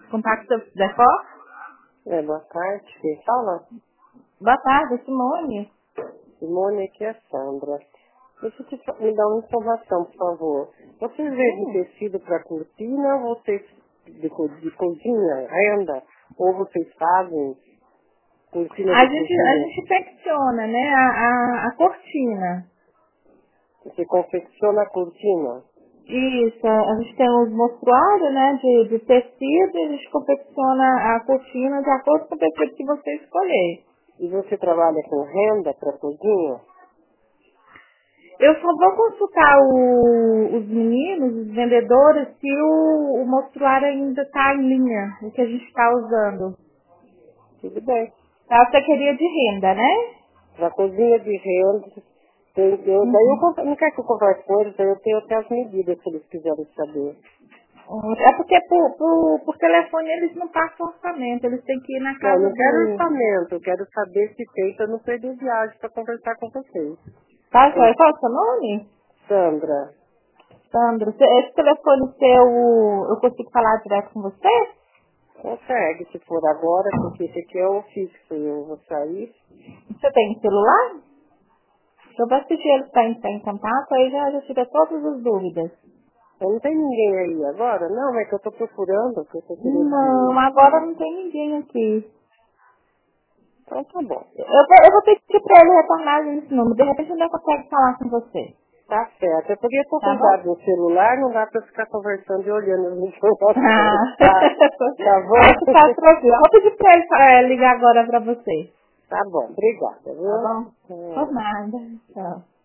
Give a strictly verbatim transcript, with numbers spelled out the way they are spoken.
Compacto Decor? É, boa tarde. Quem fala? Boa tarde, Simone. Simone, aqui é a Sandra. Deixa eu te fa- me dar uma informação, por favor. Vocês vendem Sim. tecido para cortina ou vocês de, co- de cozinha, renda? Ou vocês fazem cortina A de gente, a cozinha? gente confecciona, né, a, a, a cortina. Você confecciona a cortina? Isso, a gente tem os mostruários, né, de, de tecido e a gente confecciona a cortina de acordo com o tecido que você escolher. E você trabalha com renda para cozinha? Eu só vou consultar o- os meninos, os vendedores, se o, o mostruário ainda está em linha, o que a gente está usando. Tudo bem. Tá, você queria de renda, né? Para cozinha de renda, tem, eu, daí eu Uhum. con- não quero que eu converse com eles, daí eu tenho até as medidas se eles quiserem saber. É porque por, por, por telefone eles não passam orçamento, eles têm que ir na Não, eu casa não quero do... orçamento, eu quero saber se tem para não perder viagem para conversar com vocês. Tá, Eu, joia? Qual é o seu nome? Sandra, Sandra, Cê- esse telefone seu, eu consigo falar direto com você? consegue, se for agora, porque esse aqui é o fixo, eu vou sair. Você tem celular? Eu vou assistir ele para entrar em contato, aí já, já tira todas as dúvidas. Eu não tem ninguém aí agora? Não, é que eu estou procurando, que eu estou querendo... Não, agora não tem ninguém aqui. Então tá bom. Eu vou, eu vou pedir para ele retornar esse número, de repente ele não consegue falar com você. Tá certo. É porque eu tô Tá com bom? dado no celular, não dá pra ficar conversando e olhando as informações, Ah, tá? Tá pode bom? ficar tranquilo. Eu vou pedir para ele eh, ligar agora para você. Tá bom, obrigada, Tá bom? viu? Por É. nada. Tchau.